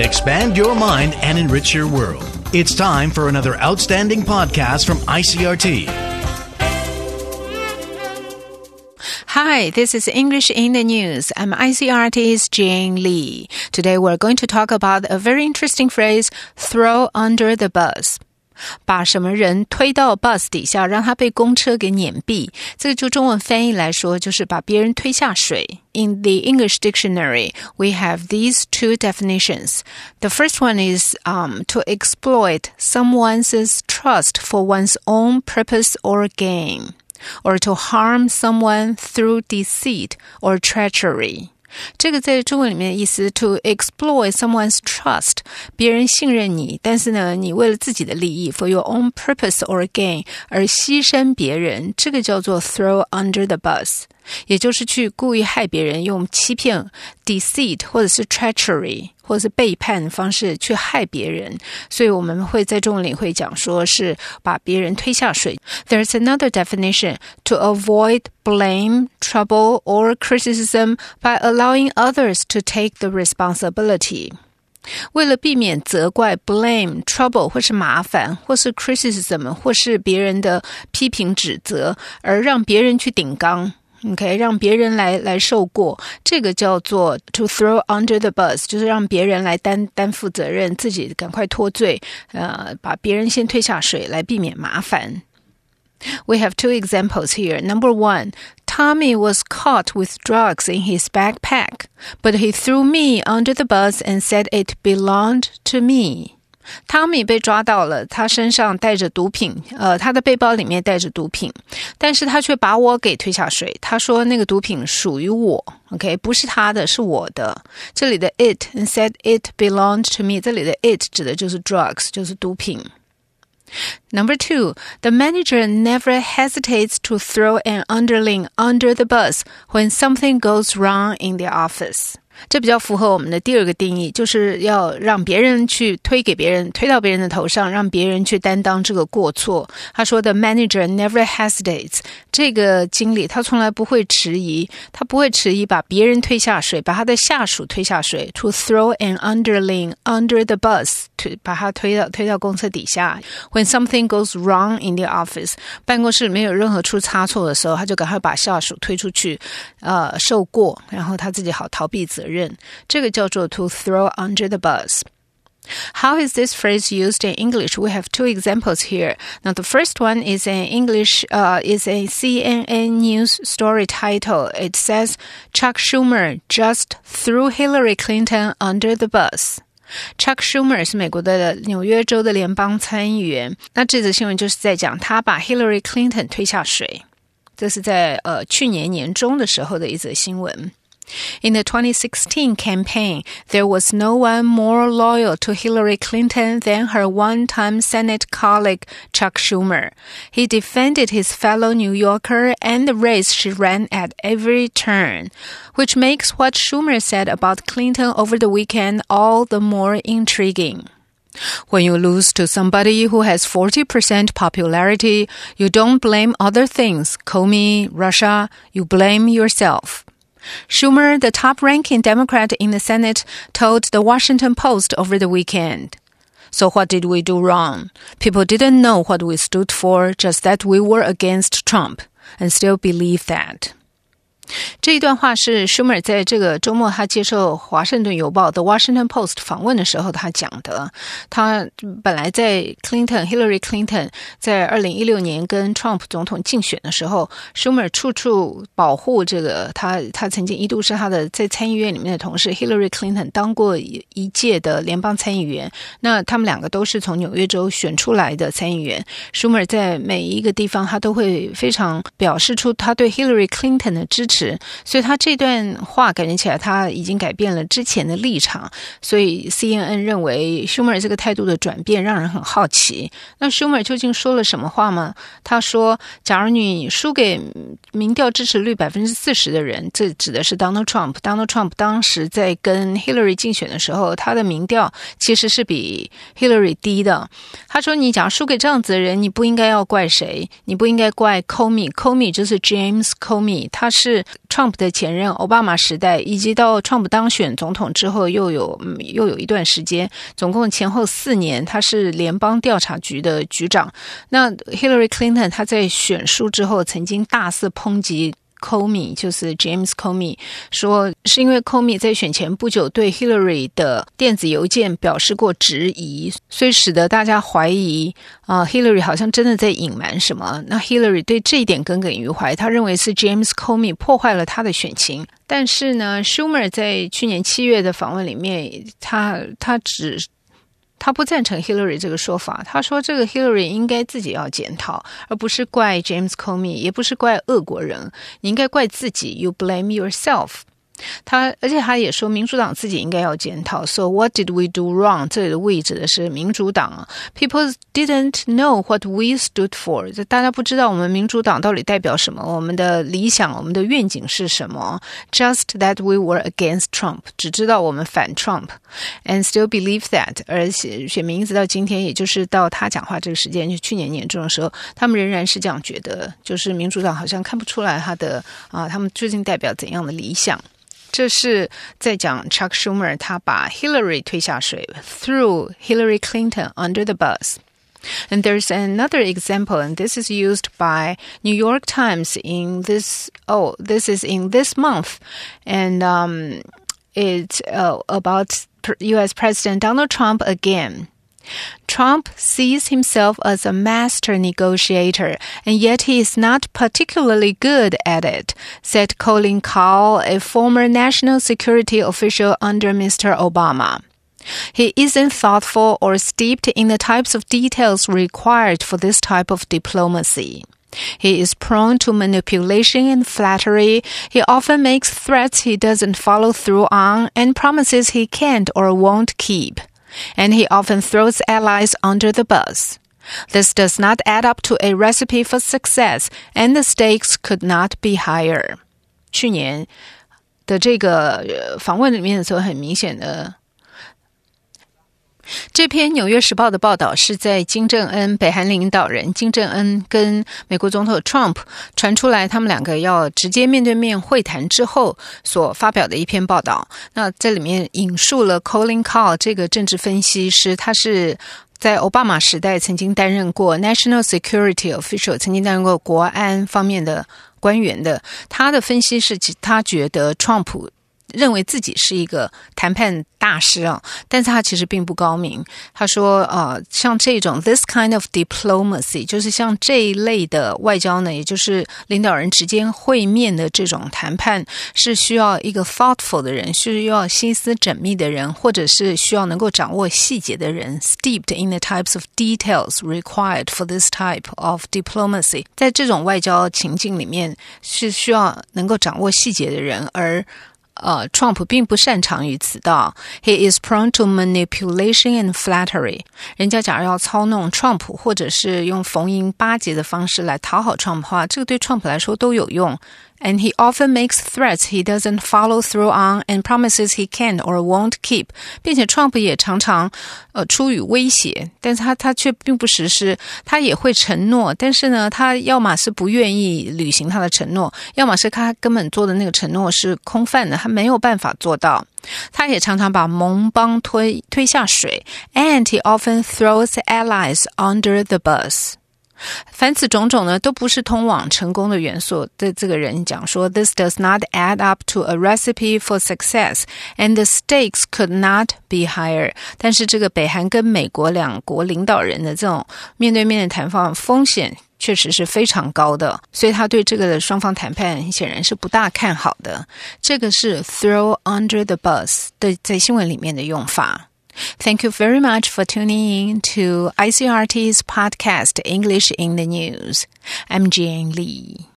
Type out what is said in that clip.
Expand your mind and enrich your world. It's time for another outstanding podcast from ICRT. Hi, this is English in the News. I'm ICRT's Jane Lee. Today we're going to talk about a very interesting phrase, throw under the bus. 把什么人推到 bus 底下，让他被公车给碾毙，这个就中文翻译来说，就是把别人推下水。In the English dictionary, we have these two definitions. The first one is to exploit someone's trust for one's own purpose or gain, or to harm someone through deceit or treachery.这个在中文里面的意思 to exploit someone's trust 别人信任你，但是呢你为了自己的利益 for your own purpose or gain 而牺牲别人，这个叫做 throw under the bus， 也就是去故意害别人，用欺骗 deceit 或者是 treachery 或者是背叛的方式去害别人，所以我们会在中文里会讲说是把别人推下水。 There's another definition, to avoid blame, trouble, or criticism by allowing others to take the responsibility. 为了避免责怪 blame, trouble 或是麻烦，或是 criticism 或是别人的批评指责，而让别人去顶缸OK， 让别人来受过，这个叫做 to throw under the bus， 就是让别人来担负责任，自己赶快脱罪，把别人先推下水来避免麻烦。We have two examples here. Number one, Tommy was caught with drugs in his backpack, but he threw me under the bus and said it belonged to me.汤米被抓到了，他身上带着毒品，他的背包里面带着毒品，但是他却把我给推下水，他说那个毒品属于我 OK， 不是他的，是我的。这里的 it and said it belonged to me， 这里的 it 指的就是 drugs， 就是毒品。Number two, the manager never hesitates to throw an underling under the bus when something goes wrong in the office.这比较符合我们的第二个定义，就是要让别人去推给别人，推到别人的头上，让别人去担当这个过错。他说的 manager never hesitates， 这个经理他从来不会迟疑，他不会迟疑把别人推下水，把他的下属推下水。To throw an underling under the bus， 把他推到公车底下。When something goes wrong in the office， 办公室里面有任何出差错的时候，他就赶快把下属推出去，受过，然后他自己好逃避责任。这个叫做 to throw under the bus. How is this phrase used in English? We have two examples here. Now, the first one is in English, is a CNN news story title. It says, Chuck Schumer just threw Hillary Clinton under the bus. Chuck Schumer 是美国的纽约州的联邦参议员。那这则新闻就是在讲他把 Hillary Clinton 推下水。这是在去年年中的时候的一则新闻。In the 2016 campaign, there was no one more loyal to Hillary Clinton than her one-time Senate colleague Chuck Schumer. He defended his fellow New Yorker and the race she ran at every turn, which makes what Schumer said about Clinton over the weekend all the more intriguing. When you lose to somebody who has 40% popularity, you don't blame other things, Comey, Russia, you blame yourself.Schumer, the top-ranking Democrat in the Senate, told the Washington Post over the weekend. So what did we do wrong? People didn't know what we stood for, just that we were against Trump, and still believe that. 这一段话是 Schumer 在这个周末他接受华盛顿邮报的 Washington Post 访问的时候他讲的。他本来在 Hillary Clinton 在2016年跟 Trump 总统竞选的时候 Schumer 处处保护这个他曾经一度是他的在参议院里面的同事 Hillary Clinton 当过一届的联邦参议员，那他们两个都是从纽约州选出来的参议员。 Schumer 在每一个地方他都会非常表示出他对 Hillary Clinton 的支持，所以他这段话感觉起来他已经改变了之前的立场，所以 CNN 认为 Schumer 这个态度的转变让人很好奇。那 Schumer 究竟说了什么话吗？他说假如你输给民调支持率 40% 的人，这指的是 Donald Trump 当时在跟 Hillary 竞选的时候，他的民调其实是比 Hillary 低的。他说你假如输给这样子的人，你不应该要怪谁，你不应该怪 Comey 就是 James Comey， 他是是 Trump 的前任奥巴马时代，以及到 Trump 当选总统之后又有一段时间，总共前后4年，他是联邦调查局的局长。那 Hillary Clinton 他在选输之后曾经大肆抨击Comey， 就是 James Comey， 说是因为 Comey 在选前不久对 Hillary 的电子邮件表示过质疑，所以使得大家怀疑Hillary 好像真的在隐瞒什么。那 Hillary 对这一点耿耿于怀，他认为是 James Comey 破坏了他的选情。但是呢 Schumer 在去年7月的访问里面，他不赞成 Hillary 这个说法，他说这个 Hillary 应该自己要检讨，而不是怪 James Comey， 也不是怪俄国人，你应该怪自己 You blame yourself。而且他也说民主党自己应该要检讨。 So what did we do wrong？ 这里的 we 指的是民主党。 People didn't know what we stood for， 大家不知道我们民主党到底代表什么，我们的理想，我们的愿景是什么。 Just that we were against Trump， 只知道我们反 Trump and still believe that。 而且选民一直到今天，也就是到他讲话这个时间，就去年年中的时候，他们仍然是这样觉得，就是民主党好像看不出来他们究竟代表怎样的理想。这是在讲 Chuck Schumer 他把 Hillary 推下水 threw Hillary Clinton under the bus. And there's another example, and this is used by New York Times this is in this month. And it's about U.S. President Donald Trump again.Trump sees himself as a master negotiator, and yet he is not particularly good at it, said Colin Kahl, a former national security official under Mr. Obama. He isn't thoughtful or steeped in the types of details required for this type of diplomacy. He is prone to manipulation and flattery. He often makes threats he doesn't follow through on and promises he can't or won't keep.And he often throws allies under the bus. This does not add up to a recipe for success, and the stakes could not be higher. 去年的这个访问里面的时候，很明显的，这篇《纽约时报》的报道是在金正恩北韩领导人金正恩跟美国总统 Trump 传出来他们两个要直接面对面会谈之后所发表的一篇报道。那这里面引述了 Colin Kahl 这个政治分析师，他是在奥巴马时代曾经担任过 National Security Official， 曾经担任过国安方面的官员的。他的分析是他觉得 Trump认为自己是一个谈判大师但是他其实并不高明。他说像这种 this kind of diplomacy， 就是像这一类的外交呢，也就是领导人之间会面的这种谈判，是需要一个 thoughtful 的人，需要心思缜密的人，或者是需要能够掌握细节的人， steeped in the types of details required for this type of diplomacy。 在这种外交情境里面是需要能够掌握细节的人，而Trump 并不擅长于此道。 He is prone to manipulation and flattery。 人家假如要操弄 Trump， 或者是用逢迎巴结的方式来讨好 Trump 的话，这个对 Trump 来说都有用。And he often makes threats he doesn't follow through on and promises he can or won't keep。 并且 Trump 也常常出于威胁，但是他却并不实施。他也会承诺，但是呢，他要么是不愿意履行他的承诺，要么是他根本做的那个承诺是空泛的，他没有办法做到。他也常常把盟邦推下水。 And he often throws allies under the bus。凡此种种呢，都不是通往成功的元素。对这个人讲说 This does not add up to a recipe for success, and the stakes could not be higher。 但是这个北韩跟美国两国领导人的这种面对面的谈判风险确实是非常高的，所以他对这个的双方谈判显然是不大看好的。这个是 throw under the bus 的在新闻里面的用法。Thank you very much for tuning in to ICRT's podcast English in the News. I'm Jane Lee.